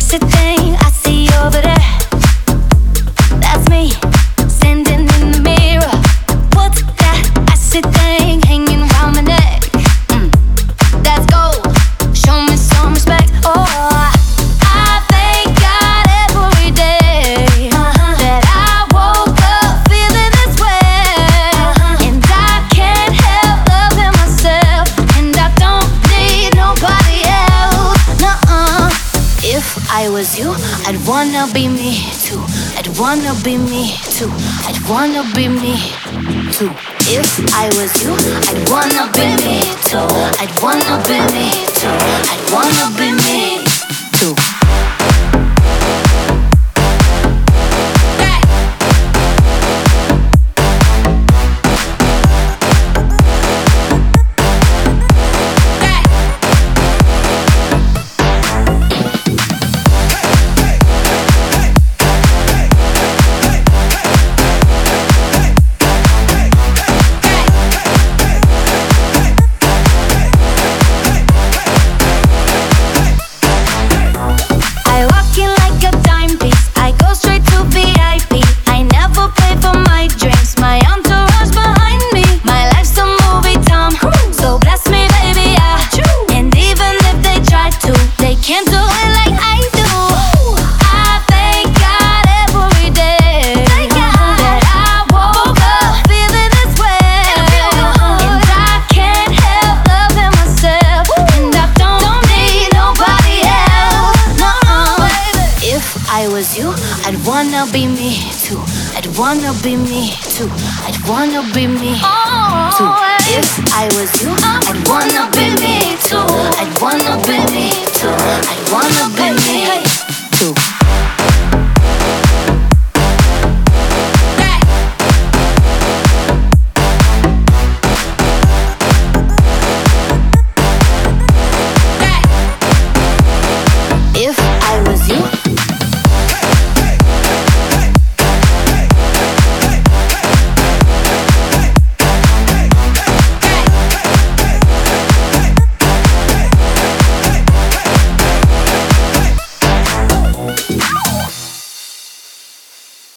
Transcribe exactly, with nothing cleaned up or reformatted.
acid thing I see over there. That's me, standing in the mirror. What's that acid thing hanging around my neck? Mm, that's gold, show me some respect. Oh, I thank God every day that I woke up feeling this way. And I can't help loving myself, and I don't need nobody else. Nuh-uh. If I was you, I'd wanna be me too. I'd wanna be me too. I'd wanna be me too. If I was you, I'd wanna be me too. I'd wanna be me too. I'd wanna be me too. I'd wanna be me too. I'd wanna be me too. I'd wanna be me too. If I was you, I'd wanna be me too. I'd wanna be me